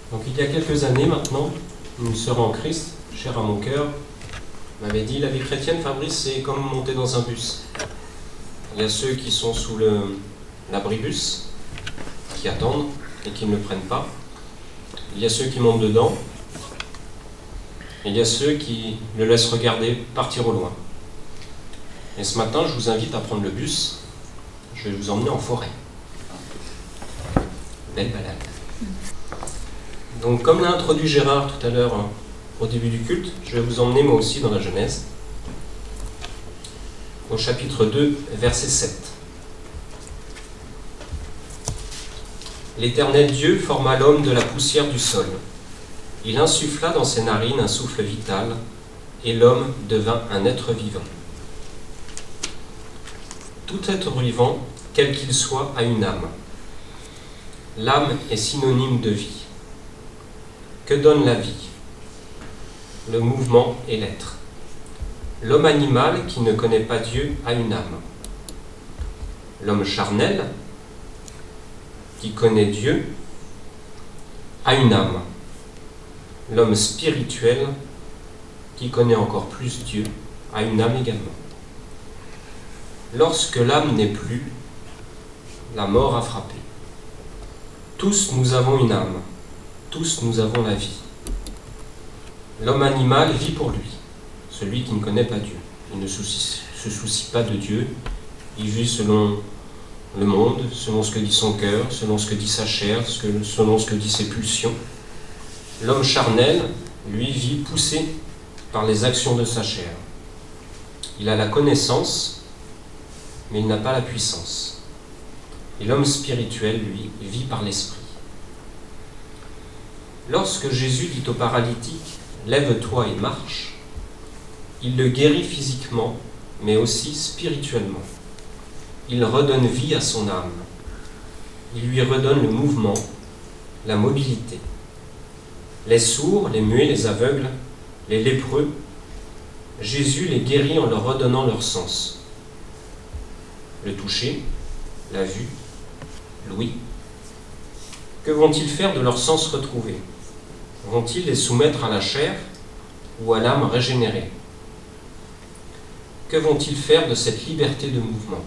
Donc il y a quelques années maintenant, une sœur en Christ, chère à mon cœur, m'avait dit: la vie chrétienne, Fabrice, c'est comme monter dans un bus. Il y a ceux qui sont sous l'abribus, qui attendent et qui ne le prennent pas. Il y a ceux qui montent dedans. Et il y a ceux qui le laissent regarder partir au loin. Et ce matin, je vous invite à prendre le bus. Je vais vous emmener en forêt. Belle balade. Donc, comme l'a introduit Gérard tout à l'heure au début du culte, je vais vous emmener moi aussi dans la Genèse, au chapitre 2, verset 7. L'Éternel Dieu forma l'homme de la poussière du sol. Il insuffla dans ses narines un souffle vital, et l'homme devint un être vivant. Tout être vivant, quel qu'il soit, a une âme. L'âme est synonyme de vie. Que donne la vie? Le mouvement et l'être. L'homme animal qui ne connaît pas Dieu a une âme. L'homme charnel qui connaît Dieu a une âme. L'homme spirituel qui connaît encore plus Dieu a une âme également. Lorsque l'âme n'est plus, la mort a frappé. Tous nous avons une âme, tous nous avons la vie. L'homme animal vit pour lui, celui qui ne connaît pas Dieu. Il ne se soucie pas de Dieu, il vit selon le monde, selon ce que dit son cœur, selon ce que dit sa chair, selon ce que dit ses pulsions. L'homme charnel, lui, vit poussé par les actions de sa chair. Il a la connaissance, mais il n'a pas la puissance. Et l'homme spirituel, lui, vit par l'esprit. Lorsque Jésus dit au paralytique « Lève-toi et marche », il le guérit physiquement, mais aussi spirituellement. Il redonne vie à son âme. Il lui redonne le mouvement, la mobilité. Les sourds, les muets, les aveugles, les lépreux, Jésus les guérit en leur redonnant leur sens. Le toucher, la vue, l'ouïe. Que vont-ils faire de leurs sens retrouvés? Vont-ils les soumettre à la chair ou à l'âme régénérée? Que vont-ils faire de cette liberté de mouvement?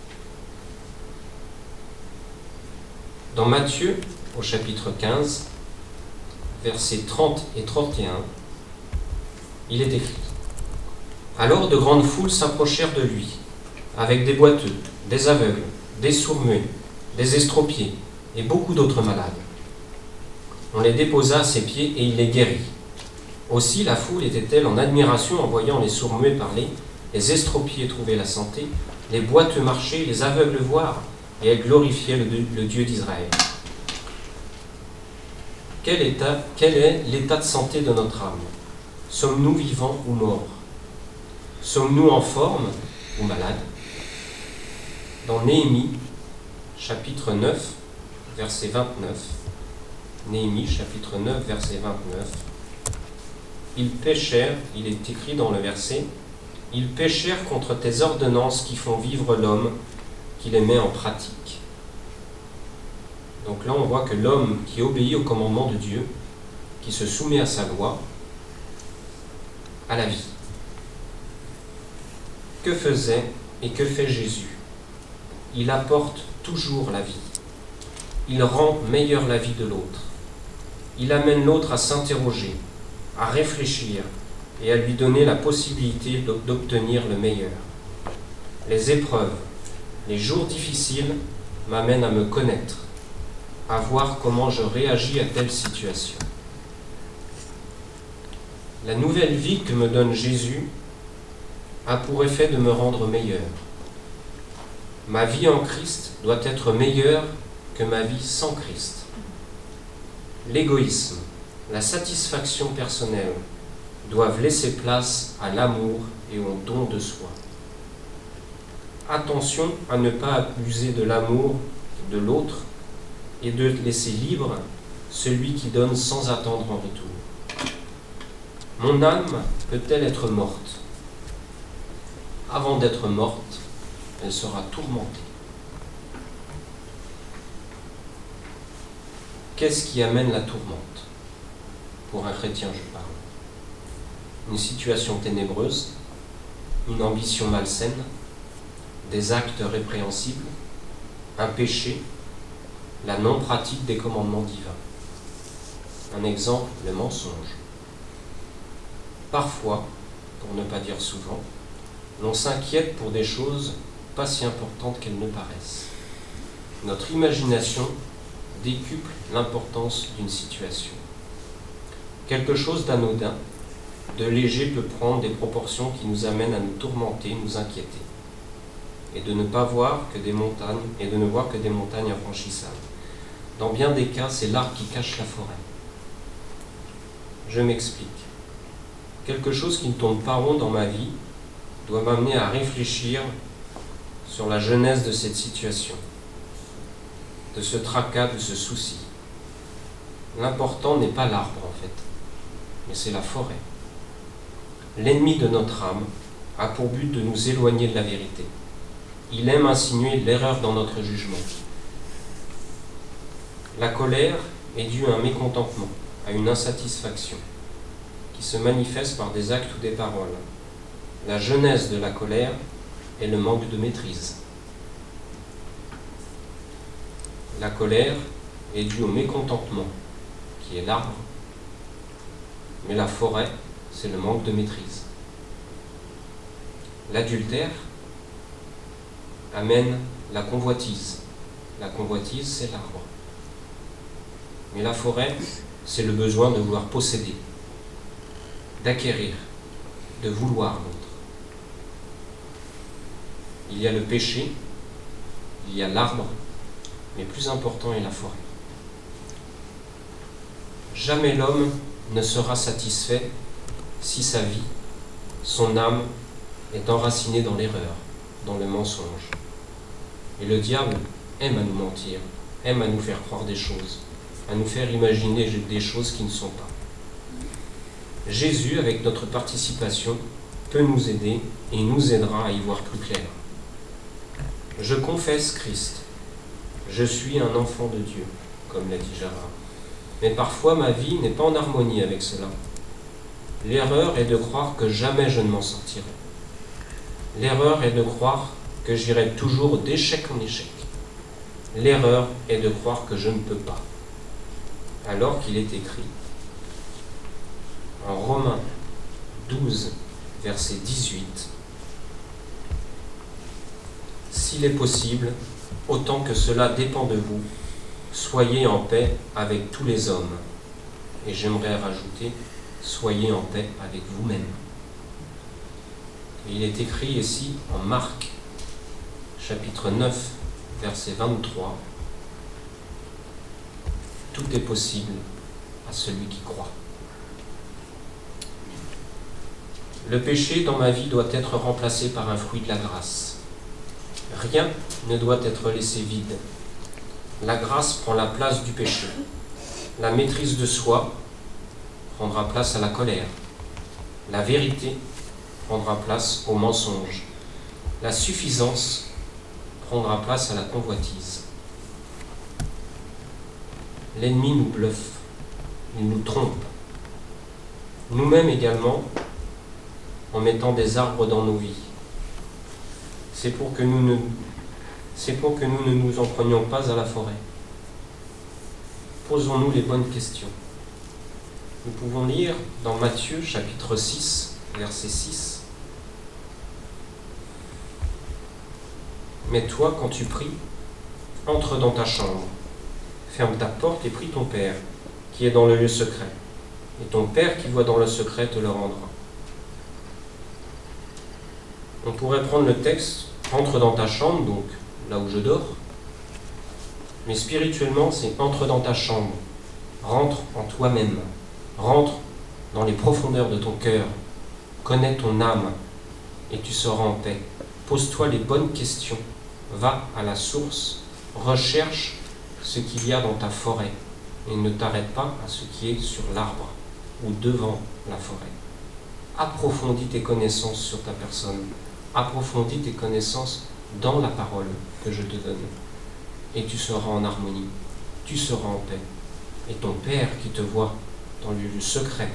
Dans Matthieu, au chapitre 15, versets 30 et 31, il est écrit: Alors de grandes foules s'approchèrent de lui, avec des boiteux, des aveugles, des sourds-muets, des estropiés et beaucoup d'autres malades. On les déposa à ses pieds et il les guérit. Aussi la foule était-elle en admiration en voyant les sourds-muets parler, les estropiés trouver la santé, les boiteux marcher, les aveugles voir, et elle glorifiait le Dieu d'Israël. Quel est l'état de santé de notre âme? Sommes-nous vivants ou morts? Sommes-nous en forme ou malades? Dans Néhémie, chapitre 9, verset 29, Néhémie, chapitre 9, verset 29, ils péchèrent, il est écrit dans le verset, ils péchèrent contre tes ordonnances qui font vivre l'homme, qui les met en pratique. Donc là, on voit que l'homme qui obéit au commandement de Dieu, qui se soumet à sa loi, a la vie. Que faisait et que fait Jésus? Il apporte toujours la vie. Il rend meilleure la vie de l'autre. Il amène l'autre à s'interroger, à réfléchir et à lui donner la possibilité d'obtenir le meilleur. Les épreuves, les jours difficiles m'amènent à me connaître, à voir comment je réagis à telle situation. La nouvelle vie que me donne Jésus a pour effet de me rendre meilleur. Ma vie en Christ doit être meilleure que ma vie sans Christ. L'égoïsme, la satisfaction personnelle doivent laisser place à l'amour et au don de soi. Attention à ne pas abuser de l'amour de l'autre et de laisser libre celui qui donne sans attendre en retour. Mon âme peut-elle être morte? Avant d'être morte, elle sera tourmentée. Qu'est-ce qui amène la tourmente? pour un chrétien je parle. Une situation ténébreuse, une ambition malsaine, des actes répréhensibles, un péché, la non-pratique des commandements divins. Un exemple, le mensonge. Parfois, pour ne pas dire souvent, l'on s'inquiète pour des choses pas si importantes qu'elles ne paraissent. Notre imagination décuple l'importance d'une situation. Quelque chose d'anodin, de léger peut prendre des proportions qui nous amènent à nous tourmenter, nous inquiéter, et de ne voir que des montagnes infranchissables. Dans bien des cas, c'est l'arbre qui cache la forêt. Je m'explique. Quelque chose qui ne tourne pas rond dans ma vie doit m'amener à réfléchir sur la genèse de cette situation, de ce tracas, de ce souci. L'important n'est pas l'arbre en fait, mais c'est la forêt. L'ennemi de notre âme a pour but de nous éloigner de la vérité. Il aime insinuer l'erreur dans notre jugement. La colère est due à un mécontentement, à une insatisfaction, qui se manifeste par des actes ou des paroles. La genèse de la colère est le manque de maîtrise. La colère est due au mécontentement, qui est l'arbre, mais la forêt, c'est le manque de maîtrise. L'adultère amène la convoitise. La convoitise, c'est l'arbre. Mais la forêt, c'est le besoin de vouloir posséder, d'acquérir, de vouloir l'autre. Il y a le péché, il y a l'arbre, mais plus important est la forêt. Jamais l'homme ne sera satisfait si sa vie, son âme, est enracinée dans l'erreur, dans le mensonge. Et le diable aime à nous mentir, aime à nous faire croire des choses, à nous faire imaginer des choses qui ne sont pas. Jésus, avec notre participation, peut nous aider et nous aidera à y voir plus clair. Je confesse Christ. Je suis un enfant de Dieu, comme l'a dit Gérard. Mais parfois ma vie n'est pas en harmonie avec cela. L'erreur est de croire que jamais je ne m'en sortirai. L'erreur est de croire que j'irai toujours d'échec en échec. L'erreur est de croire que je ne peux pas. Alors qu'il est écrit en Romains 12, verset 18, « S'il est possible, autant que cela dépend de vous, soyez en paix avec tous les hommes. » Et j'aimerais rajouter, soyez en paix avec vous-même. Il est écrit ici en Marc, chapitre 9, verset 23, « Tout est possible à celui qui croit. » Le péché dans ma vie doit être remplacé par un fruit de la grâce. Rien ne doit être laissé vide. La grâce prend la place du péché. La maîtrise de soi prendra place à la colère. La vérité prendra place au mensonge. La suffisance prendra place à la convoitise. L'ennemi nous bluffe, il nous trompe. Nous-mêmes également, en mettant des arbres dans nos vies. C'est pour que nous ne nous en prenions pas à la forêt. Posons-nous les bonnes questions. Nous pouvons lire dans Matthieu chapitre 6, verset 6. « Mais toi, quand tu pries, entre dans ta chambre, ferme ta porte et prie ton Père, qui est dans le lieu secret. Et ton Père qui voit dans le secret te le rendra. » On pourrait prendre le texte « Entre dans ta chambre », donc là où je dors. Mais spirituellement, c'est « Entre dans ta chambre ». Rentre en toi-même. Rentre dans les profondeurs de ton cœur. Connais ton âme et tu seras en paix. Pose-toi les bonnes questions. Va à la source. Recherche ce qu'il y a dans ta forêt. Et ne t'arrête pas à ce qui est sur l'arbre ou devant la forêt. Approfondis tes connaissances sur ta personne. Approfondis tes connaissances dans la parole que je te donne. Et tu seras en harmonie. Tu seras en paix. Et ton Père qui te voit dans le lieu secret,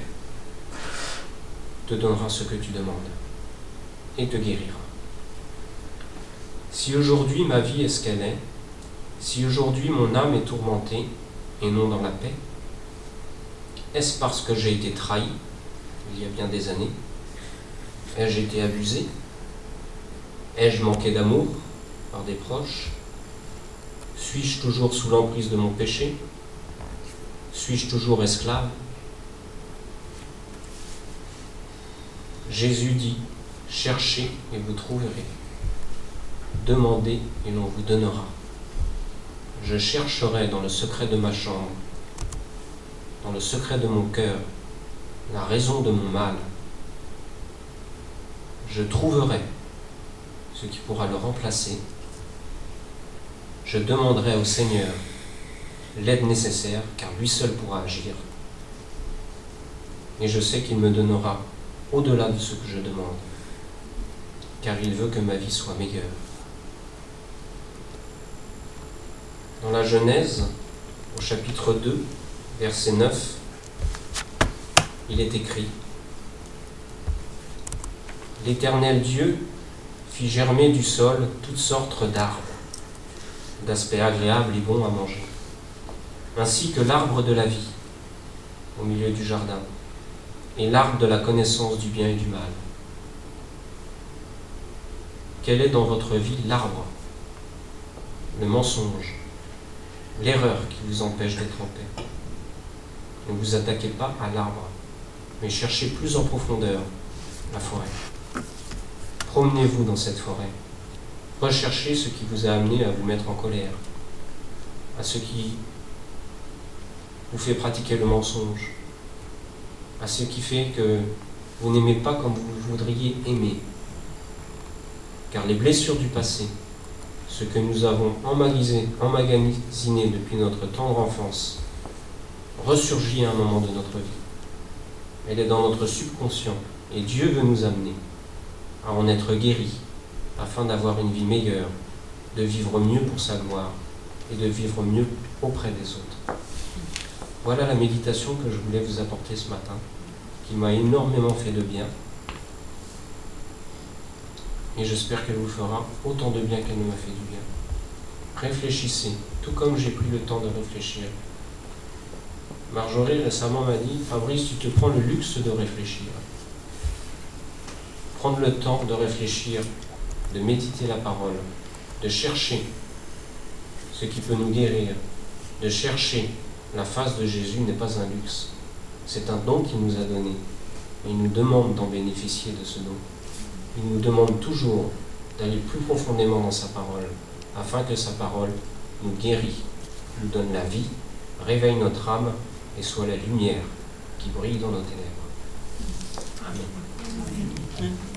te donnera ce que tu demandes et te guérira. Si aujourd'hui ma vie est ce qu'elle est, si aujourd'hui mon âme est tourmentée et non dans la paix, est-ce parce que j'ai été trahi il y a bien des années? Ai-je été abusé? Ai-je manqué d'amour par des proches? Suis-je toujours sous l'emprise de mon péché? Suis-je toujours esclave? Jésus dit, cherchez et vous trouverez. Demandez et l'on vous donnera. Je chercherai dans le secret de ma chambre, dans le secret de mon cœur, la raison de mon mal. Je trouverai ce qui pourra le remplacer. Je demanderai au Seigneur l'aide nécessaire, car lui seul pourra agir. Et je sais qu'il me donnera au-delà de ce que je demande, car il veut que ma vie soit meilleure. Dans la Genèse, au chapitre 2, verset 9, il est écrit: L'Éternel Dieu fit germer du sol toutes sortes d'arbres, d'aspect agréable et bon à manger, ainsi que l'arbre de la vie au milieu du jardin, et l'arbre de la connaissance du bien et du mal. Quel est dans votre vie l'arbre, le mensonge, l'erreur qui vous empêche d'être en paix? Ne vous attaquez pas à l'arbre, mais cherchez plus en profondeur la forêt. Promenez-vous dans cette forêt. Recherchez ce qui vous a amené à vous mettre en colère, à ce qui vous fait pratiquer le mensonge, à ce qui fait que vous n'aimez pas comme vous voudriez aimer. Car les blessures du passé, ce que nous avons emmagasiné depuis notre tendre enfance, ressurgit à un moment de notre vie. Elle est dans notre subconscient et Dieu veut nous amener à en être guéris afin d'avoir une vie meilleure, de vivre mieux pour sa gloire et de vivre mieux auprès des autres. Voilà la méditation que je voulais vous apporter ce matin, qui m'a énormément fait de bien. Et j'espère qu'elle vous fera autant de bien qu'elle ne m'a fait du bien. Réfléchissez, tout comme j'ai pris le temps de réfléchir. Marjorie récemment m'a dit: Fabrice, tu te prends le luxe de réfléchir. Prendre le temps de réfléchir, de méditer la parole, de chercher ce qui peut nous guérir, de chercher la face de Jésus n'est pas un luxe. C'est un don qu'il nous a donné. Et il nous demande d'en bénéficier de ce don. Il nous demande toujours d'aller plus profondément dans sa parole, afin que sa parole nous guérisse, nous donne la vie, réveille notre âme et soit la lumière qui brille dans nos ténèbres. Amen.